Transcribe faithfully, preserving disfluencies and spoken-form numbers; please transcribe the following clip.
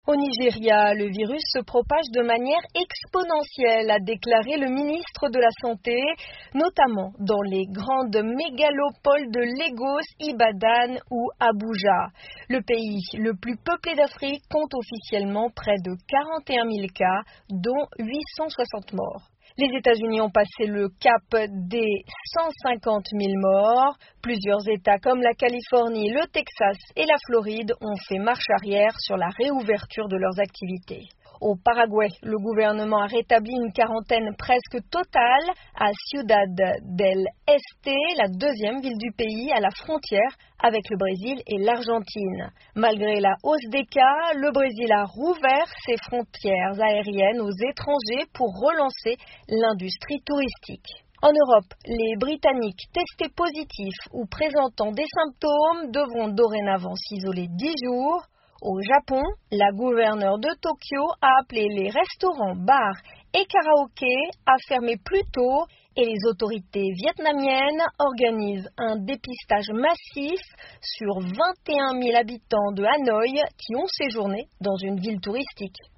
Au Nigeria, le virus se propage de manière exponentielle, a déclaré le ministre de la Santé, notamment dans les grandes mégalopoles de Lagos, Ibadan ou Abuja. Le pays le plus peuplé d'Afrique compte officiellement près de quarante et un mille cas, dont huit cent soixante morts. Les États-Unis ont passé le cap des cent cinquante mille morts. Plusieurs États comme la Californie, le Texas et la Floride ont fait marche arrière sur la réouverture de leurs activités. Au Paraguay, le gouvernement a rétabli une quarantaine presque totale à Ciudad del Este, la deuxième ville du pays à la frontière avec le Brésil et l'Argentine. Malgré la hausse des cas, le Brésil a rouvert ses frontières aériennes aux étrangers pour relancer l'industrie touristique. En Europe, les Britanniques testés positifs ou présentant des symptômes devront dorénavant s'isoler dix jours. Au Japon, la gouverneure de Tokyo a appelé les restaurants, bars et karaokés à fermer plus tôt et les autorités vietnamiennes organisent un dépistage massif sur vingt et un mille habitants de Hanoï qui ont séjourné dans une ville touristique.